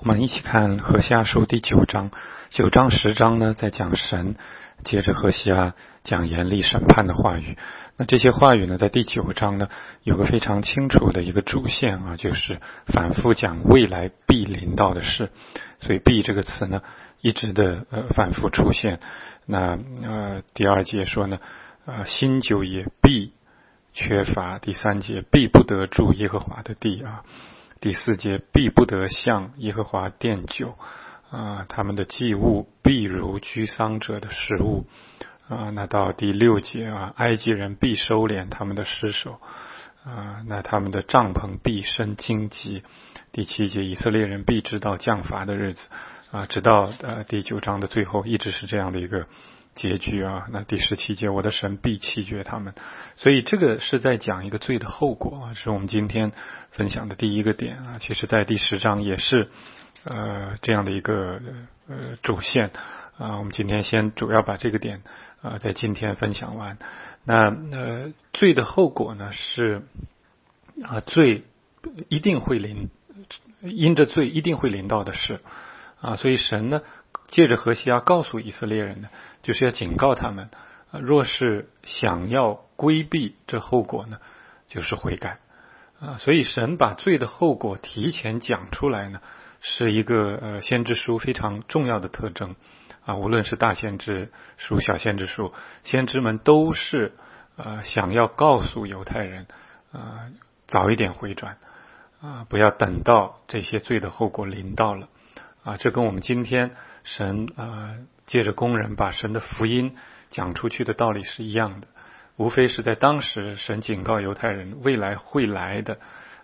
我们一起看何西阿书第9章，9章10章呢在讲神，接着何西阿讲严厉审判的话语。那这些话语呢，在第9章呢有个非常清楚的一个主线啊，就是反复讲未来必临到的事。所以必这个词呢一直的反复出现。那第2节说呢新酒也必缺乏，第3节必不得住耶和华的地啊，第4节必不得向耶和华奠酒他们的祭物必如居丧者的食物那到第6节埃及人必收敛他们的尸首那他们的帐篷必生荆棘。第7节以色列人必知道降罚的日子直到第9章的最后一直是这样的一个结局那第17节我的神必弃绝他们。所以这个是在讲一个罪的后果是我们今天分享的第一个点其实在第10章也是这样的一个主线我们今天先主要把这个点在今天分享完。那罪的后果呢是罪一定会因着罪一定会临到的事所以神呢借着何西阿告诉以色列人呢，就是要警告他们若是想要规避这后果呢，就是悔改所以神把罪的后果提前讲出来呢，是一个先知书非常重要的特征无论是大先知书小先知书，先知们都是想要告诉犹太人早一点回转不要等到这些罪的后果临到了这跟我们今天神借着工人把神的福音讲出去的道理是一样的，无非是在当时神警告犹太人未来会来的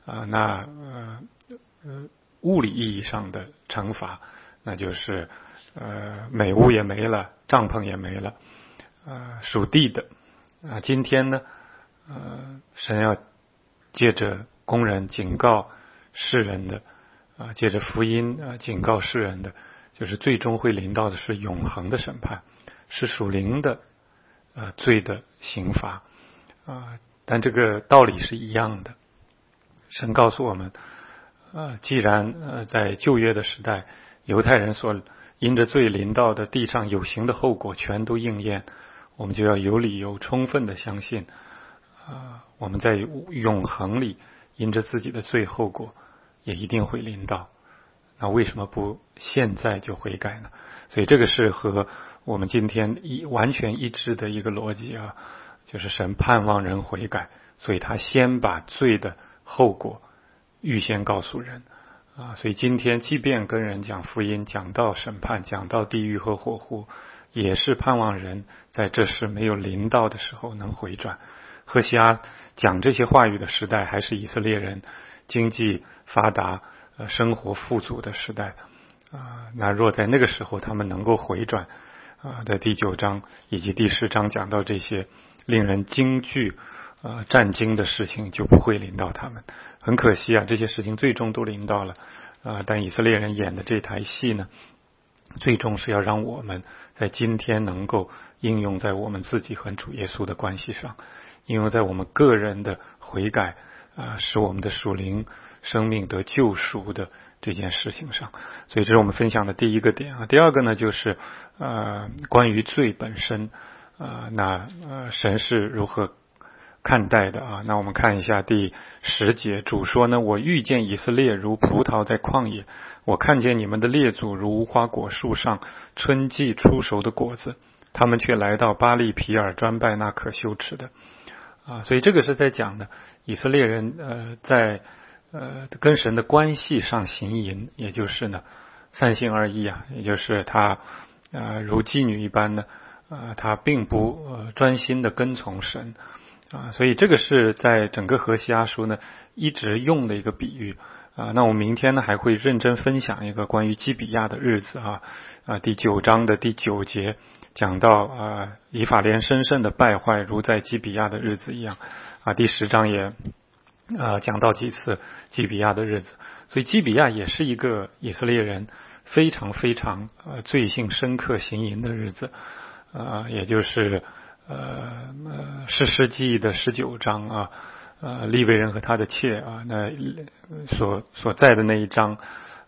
物理意义上的惩罚，那就是美屋也没了，帐篷也没了属地的今天呢神要借着工人警告世人的借着福音警告世人的，就是最终会临到的是永恒的审判，是属灵的罪的刑罚但这个道理是一样的。神告诉我们既然在旧约的时代犹太人所因着罪临到的地上有形的后果全都应验，我们就要有理由充分的相信我们在永恒里因着自己的罪后果也一定会临到，那为什么不现在就悔改呢？所以这个是和我们今天完全一致的一个逻辑就是神盼望人悔改，所以他先把罪的后果预先告诉人所以今天即便跟人讲福音，讲到审判，讲到地狱和火湖，也是盼望人在这事没有临到的时候能回转。何西阿讲这些话语的时代还是以色列人经济发达生活富足的时代那若在那个时候他们能够回转在第9章以及第10章讲到这些令人惊惧战惊的事情就不会临到他们。很可惜这些事情最终都临到了但以色列人演的这台戏呢，最终是要让我们在今天能够应用在我们自己和主耶稣的关系上，应用在我们个人的悔改使我们的属灵生命得救赎的这件事情上。所以这是我们分享的第一个点第二个呢就是关于罪本身神是如何看待的那我们看一下第10节，主说呢，我遇见以色列如葡萄在旷野，我看见你们的列祖如无花果树上春季出熟的果子，他们却来到巴利皮尔专拜那可羞耻的所以这个是在讲的以色列人在跟神的关系上行淫，也就是呢三心二意也就是他如妓女一般呢他并不专心的跟从神所以这个是在整个何西阿书呢一直用的一个比喻那我们明天呢还会认真分享一个关于基比亚的日子第9章的第9节讲到以法莲深深的败坏如在基比亚的日子一样第10章也讲到几次基比亚的日子。所以基比亚也是一个以色列人非常非常罪性深刻行淫的日子也就是士师记的19章利未人和他的妾那所在的那一章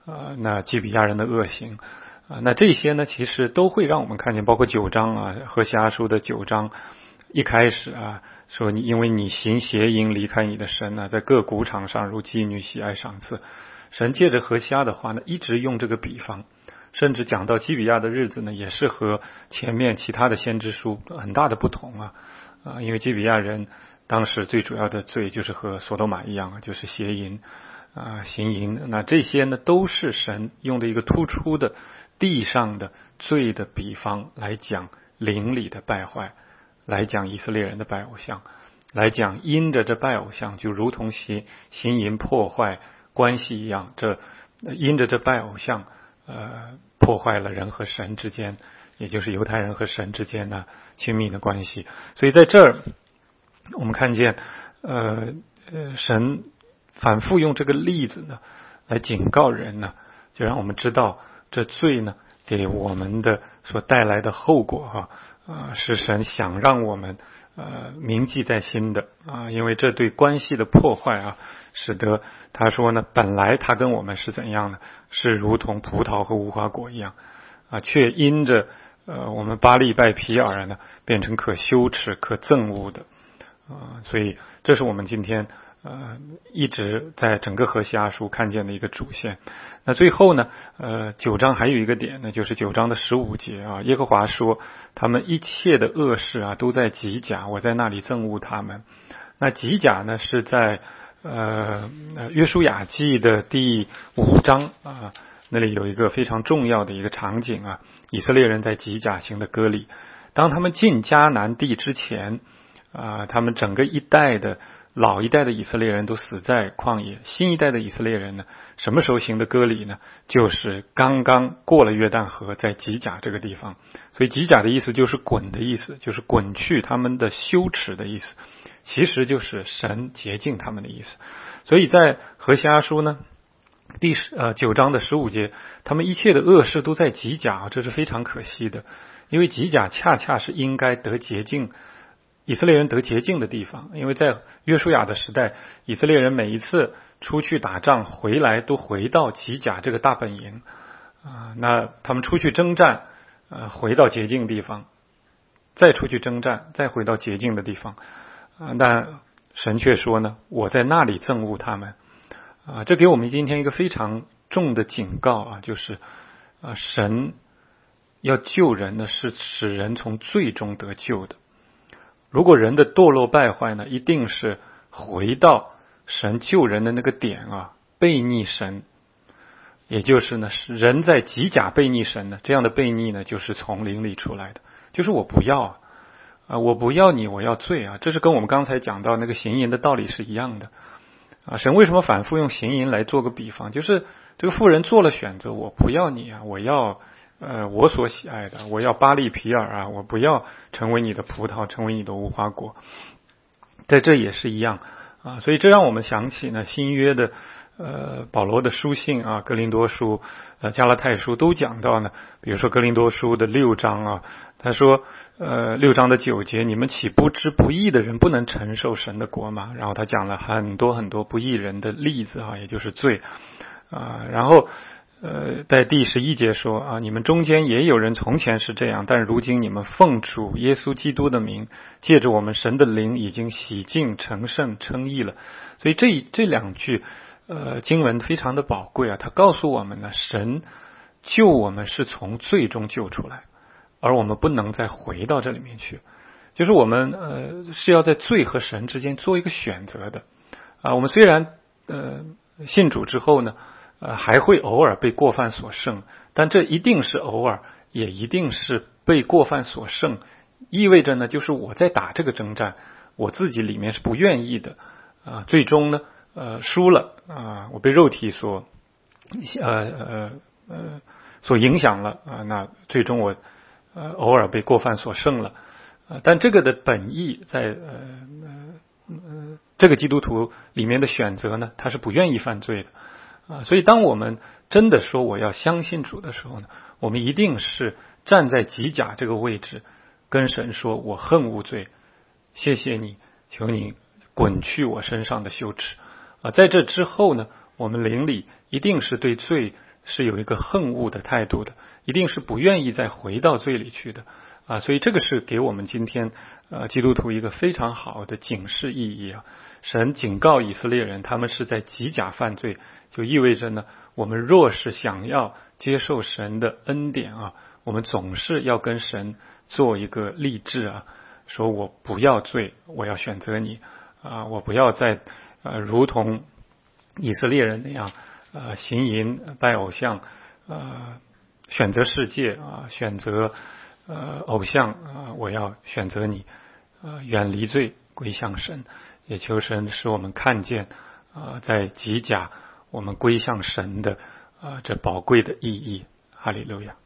那基比亚人的恶行那这些呢其实都会让我们看见，包括9章何西阿书的9章一开始说因为你行邪淫离开你的神在各谷场上如妓女喜爱赏赐。神借着何西阿的话呢，一直用这个比方，甚至讲到基比亚的日子呢，也是和前面其他的先知书很大的不同因为基比亚人当时最主要的罪就是和所多玛一样就是邪淫行淫。那这些呢都是神用的一个突出的地上的罪的比方来讲灵里的败坏，来讲以色列人的拜偶像，来讲因着这拜偶像就如同行淫破坏关系一样，因着这拜偶像破坏了人和神之间，也就是犹太人和神之间的亲密的关系。所以在这儿我们看见神反复用这个例子呢来警告人呢，就让我们知道这罪呢给我们的所带来的后果是神想让我们铭记在心的因为这对关系的破坏使得他说呢，本来他跟我们是怎样的，是如同葡萄和无花果一样却因着我们巴力拜皮尔呢，变成可羞耻可憎恶的所以这是我们今天一直在整个何西阿书看见的一个主线。那最后呢9章还有一个点呢，就是9章的15节耶和华说他们一切的恶事都在吉甲，我在那里憎恶他们。那吉甲呢是在约书亚记的第5章那里有一个非常重要的一个场景以色列人在吉甲行的割礼。当他们进迦南地之前他们整个老一代的以色列人都死在旷野，新一代的以色列人呢，什么时候行的割礼呢？就是刚刚过了约旦河，在吉甲这个地方。所以吉甲的意思就是滚的意思，就是滚去他们的羞耻的意思，其实就是神洁净他们的意思。所以在何西阿书呢第9章的15节，他们一切的恶事都在吉甲这是非常可惜的，因为吉甲恰恰是应该得洁净以色列人得洁净的地方。因为在约书亚的时代，以色列人每一次出去打仗回来都回到吉甲这个大本营那他们出去征战回到洁净地方，再出去征战，再回到洁净的地方但神却说呢，我在那里憎恶他们这给我们今天一个非常重的警告就是神要救人呢，是使人从罪中得救的。如果人的堕落败坏呢，一定是回到神救人的那个点背逆神，也就是呢，人在吉甲背逆神呢，这样的背逆呢，就是从灵里出来的，就是我不要我不要你，我要罪这是跟我们刚才讲到那个行淫的道理是一样的神为什么反复用行淫来做个比方？就是这个妇人做了选择，我不要你我要我所喜爱的，我要巴力皮尔我不要成为你的葡萄，成为你的无花果。在这也是一样所以这让我们想起呢新约的保罗的书信哥林多书加拉太书都讲到呢，比如说哥林多书的6章他说6章的9节，你们岂不知不义的人不能承受神的国吗？然后他讲了很多很多不义人的例子也就是罪然后在第11节说你们中间也有人从前是这样，但如今你们奉主耶稣基督的名，借着我们神的灵已经洗净成圣称义了。所以这两句经文非常的宝贵它告诉我们呢，神救我们是从罪中救出来，而我们不能再回到这里面去，就是我们是要在罪和神之间做一个选择的我们虽然信主之后呢还会偶尔被过犯所胜，但这一定是偶尔，也一定是被过犯所胜，意味着呢，就是我在打这个征战，我自己里面是不愿意的最终呢输了我被肉体所影响了那最终我偶尔被过犯所胜了但这个的本意在这个基督徒里面的选择呢，他是不愿意犯罪的所以当我们真的说我要相信主的时候呢，我们一定是站在吉甲这个位置，跟神说我恨恶罪，谢谢你，求你滚去我身上的羞耻在这之后呢，我们灵里一定是对罪是有一个恨恶的态度的，一定是不愿意再回到罪里去的所以这个是给我们今天基督徒一个非常好的警示意义神警告以色列人，他们是在极假犯罪，就意味着呢，我们若是想要接受神的恩典我们总是要跟神做一个立志说我不要罪，我要选择你我不要再如同以色列人那样行淫拜偶像选择世界选择偶像我要选择你远离罪归向神，也求神使我们看见在极假我们归向神的这宝贵的意义。哈利路亚。